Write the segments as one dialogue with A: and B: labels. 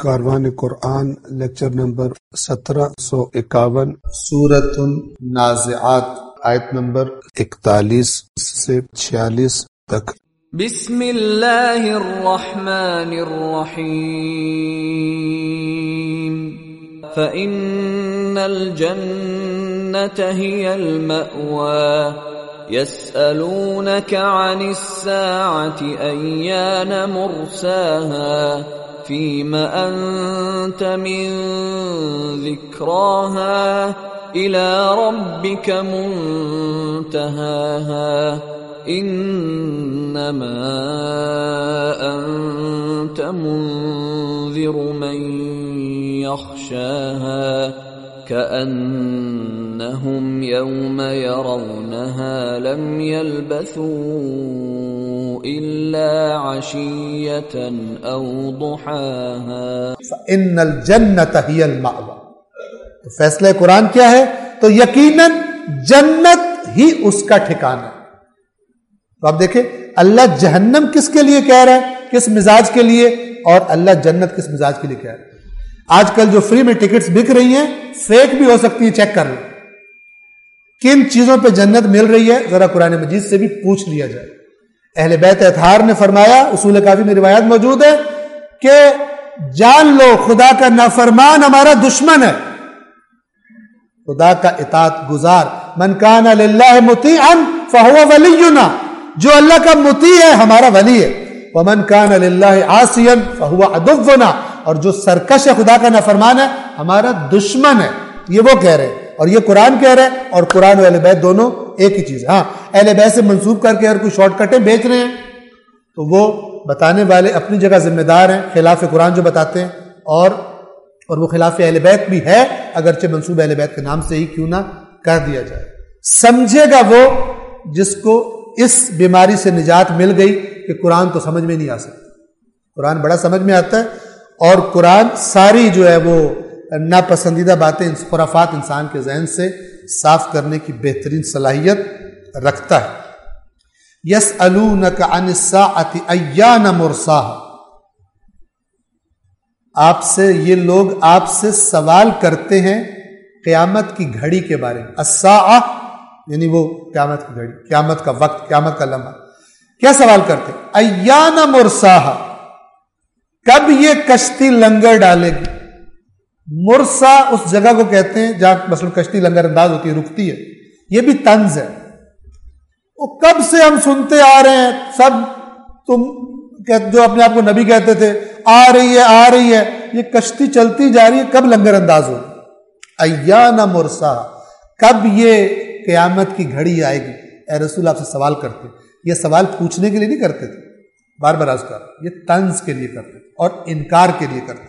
A: کاروان قرآن lecture number 1751 سورۃ النازعات آیت number 41 سے 46 تک۔
B: بسم اللہ الرحمن الرحیم فإن الجنة هي المأوى يسألونك عن الساعة أيان مرساها فيم أنت من ذكراها إلى ربك منتهاها إنما أنت منذر من يخشاها كأنهم يوم يرونها لم يلبثوا إلا عشية أو ضحاها
C: فإن الجنة هي المأوى۔ تو فیصلہ قرآن کیا ہے؟ تو یقیناً جنت ہی اس کا ٹھکانہ ہے۔ تو آپ دیکھیں اللہ جہنم کس کے لیے کہہ رہا ہے، کس مزاج کے لیے، اور اللہ جنت کس مزاج کے لیے کہہ رہا ہے۔ آج کل جو فری میں ٹکٹس بک رہی ہیں فیک بھی ہو سکتی ہیں، چیک کر لیں کن چیزوں پہ جنت مل رہی ہے، ذرا قرآن مجید سے بھی پوچھ لیا جائے۔ اہل بیت اطہار نے فرمایا، اصول کافی میں روایات موجود ہے کہ جان لو خدا کا نافرمان ہمارا دشمن ہے، خدا کا اطاعت گزار، من کان للہ مطیعا فہو ولینا، جو اللہ کا مطیع ہے ہمارا ولی ہے، ومن کان للہ عاصیا فہو عدونا، اور جو سرکش ہے خدا کا نافرمان ہے ہمارا دشمن ہے۔ یہ وہ کہہ رہے ہیں اور یہ قرآن کہہ رہے ہیں، اور قرآن و اہل بیت دونوں ایک ہی چیز ہے۔ ہاں اہل بیت سے منسوب کر کے اگر کوئی شارٹ کٹیں بیچ رہے ہیں تو وہ بتانے والے اپنی جگہ ذمہ دار ہیں، خلاف قرآن جو بتاتے ہیں، اور وہ خلاف اہل بیت بھی ہے، اگرچہ منسوب اہل بیت کے نام سے ہی کیوں نہ کر دیا جائے۔ سمجھے گا وہ جس کو اس بیماری سے نجات مل گئی کہ قرآن تو سمجھ میں نہیں آ سکتا، قرآن بڑا سمجھ میں آتا ہے، اور قرآن ساری جو ہے وہ ناپسندیدہ باتیں، خرافات انسان کے ذہن سے صاف کرنے کی بہترین صلاحیت رکھتا ہے۔ یسألونک عن الساعۃ ایان مرساها، آپ سے یہ لوگ آپ سے سوال کرتے ہیں قیامت کی گھڑی کے بارے میں۔ الساعہ یعنی وہ قیامت کی گھڑی، قیامت کا وقت، قیامت کا لمحہ۔ کیا سوال کرتے ہیں؟ ایان مرساها، کب یہ کشتی لنگر ڈالے گی؟ مرسا اس جگہ کو کہتے ہیں جہاں مثلا کشتی لنگر انداز ہوتی ہے، رکتی ہے، یہ بھی طنز ہے۔ وہ کب سے ہم سنتے آ رہے ہیں سب، تم جو اپنے آپ کو نبی کہتے تھے، آ رہی ہے آ رہی ہے، یہ کشتی چلتی جا رہی ہے، کب لنگر انداز ہوگی؟ ایان مرسا، کب یہ قیامت کی گھڑی آئے گی؟ اے رسول آپ سے سوال کرتے، یہ سوال پوچھنے کے لیے نہیں کرتے تھے، بار بار عرض کر، یہ طنز کے لیے کرتے اور انکار کے لیے کرتے۔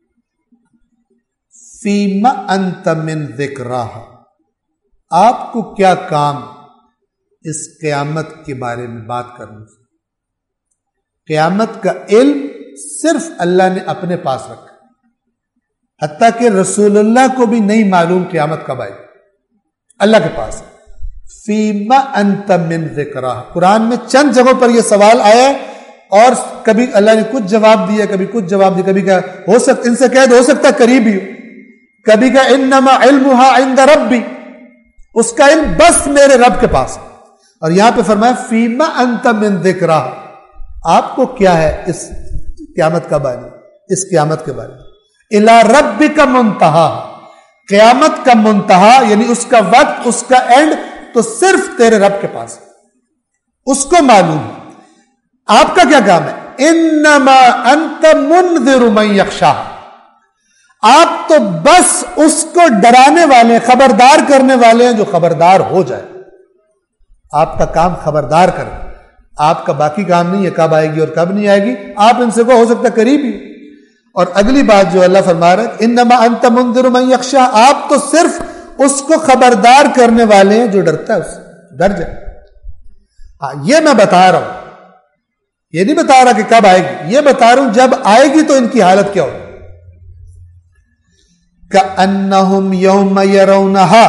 C: فیم انت من ذکراہا، آپ کو کیا کام اس قیامت کے بارے میں بات کرنے سے؟ قیامت کا علم صرف اللہ نے اپنے پاس رکھا، حتیٰ کہ رسول اللہ کو بھی نہیں معلوم قیامت کب آئے، اللہ کے پاس ہے۔ فیم انت من ذکراہا، قرآن میں چند جگہوں پر یہ سوال آیا ہے، اور کبھی اللہ نے کچھ جواب دیا، کبھی کچھ جواب دیا، کبھی کہا ہو سکتا ان سے قید ہو سکتا قریب ہی ہو، کبھی کہا انما علمها عند ربی، اس کا علم بس میرے رب کے پاس ہے۔ اور یہاں پہ فرمایا فیما انت من ذکرها، آپ کو کیا ہے اس قیامت کا بارے، اس قیامت کے بارے میں۔ الی ربک منتہا، قیامت کا منتہا یعنی اس کا وقت، اس کا اینڈ تو صرف تیرے رب کے پاس ہے، اس کو معلوم ہے۔ آپ کا کیا کام ہے؟ انما انت منذر من یخشاہ، آپ تو بس اس کو ڈرانے والے، خبردار کرنے والے ہیں جو خبردار ہو جائے۔ آپ کا کام خبردار کریں، آپ کا باقی کام نہیں ہے کب آئے گی اور کب نہیں آئے گی، آپ ان سے کو ہو سکتا قریب ہی۔ اور اگلی بات جو اللہ فرما رہا ہے انما انت منذر من یخشاہ، آپ تو صرف اس کو خبردار کرنے والے ہیں جو ڈرتا ہے، اس سے ڈر جائے۔ ہاں یہ میں بتا رہا ہوں، یہ نہیں بتا رہا کہ کب آئے گی، یہ بتا رہا ہوں جب آئے گی تو ان کی حالت کیا ہوگی۔ کأنہم یوم یرونہا،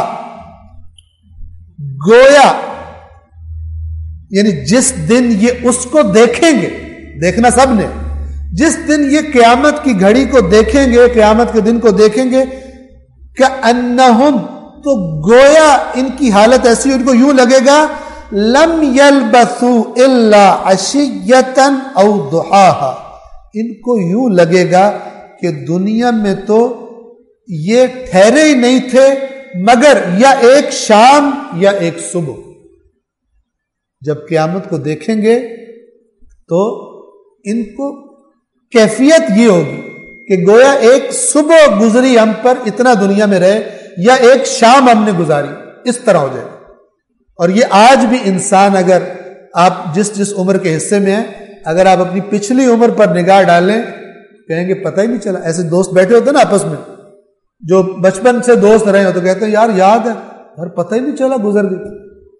C: گویا یعنی جس دن یہ اس کو دیکھیں گے، دیکھنا سب نے، جس دن یہ قیامت کی گھڑی کو دیکھیں گے، قیامت کے دن کو دیکھیں گے، کأنہم، تو گویا ان کی حالت ایسی، ان کو یوں لگے گا لم یلبثوا الا عشیۃ او ضحاہا، ان کو یوں لگے گا کہ دنیا میں تو یہ ٹھہرے ہی نہیں تھے مگر یا ایک شام یا ایک صبح۔ جب قیامت کو دیکھیں گے تو ان کو کیفیت یہ ہوگی کہ گویا ایک صبح گزری ہم پر، اتنا دنیا میں رہے، یا ایک شام ہم نے گزاری، اس طرح ہو جائے گا۔ اور یہ آج بھی انسان، اگر آپ جس عمر کے حصے میں ہیں، اگر آپ اپنی پچھلی عمر پر نگاہ ڈالیں، کہیں گے پتہ ہی نہیں چلا۔ ایسے دوست بیٹھے ہوتے ہیں نا آپس میں، جو بچپن سے دوست رہے ہو تو کہتے ہیں یار یاد ہے، اور پتہ ہی نہیں چلا گزر گئی۔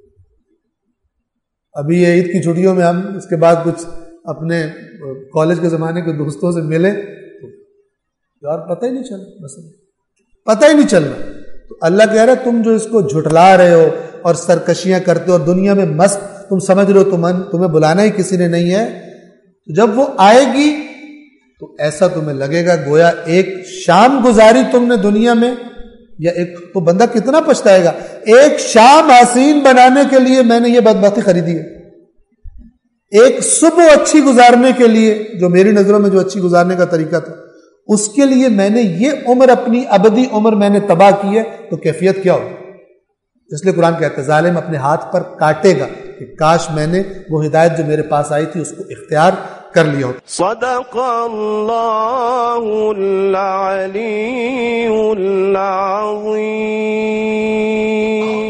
C: ابھی یہ عید کی چھٹیوں میں ہم اس کے بعد کچھ اپنے کالج کے زمانے کے دوستوں سے ملے، یار پتہ ہی نہیں چلا، بس پتہ ہی نہیں چل رہا۔ تو اللہ کہہ رہا ہے تم جو اس کو جھٹلا رہے ہو اور سرکشیاں کرتے ہو اور دنیا میں مست تم سمجھ رہے ہو تمہیں بلانا ہی کسی نے نہیں ہے، تو جب وہ آئے گی تو ایسا تمہیں لگے گا گویا ایک شام گزاری تم نے دنیا میں، یا ایک، تو بندہ کتنا پچھتائے گا، ایک شام حسین بنانے کے لیے میں نے یہ بدبختی خریدی ہے، ایک صبح اچھی گزارنے کے لیے، جو میری نظروں میں جو اچھی گزارنے کا طریقہ تھا، اس کے لیے میں نے یہ عمر، اپنی ابدی عمر میں نے تباہ کی ہے، تو کیفیت کیا ہوگی؟ اس لیے قرآن کہتا ہے ظالم اپنے ہاتھ پر کاٹے گا کہ کاش میں نے وہ ہدایت جو میرے پاس آئی تھی اس کو اختیار کر لیا ہوتا۔
D: صدق اللہ العلی العظیم۔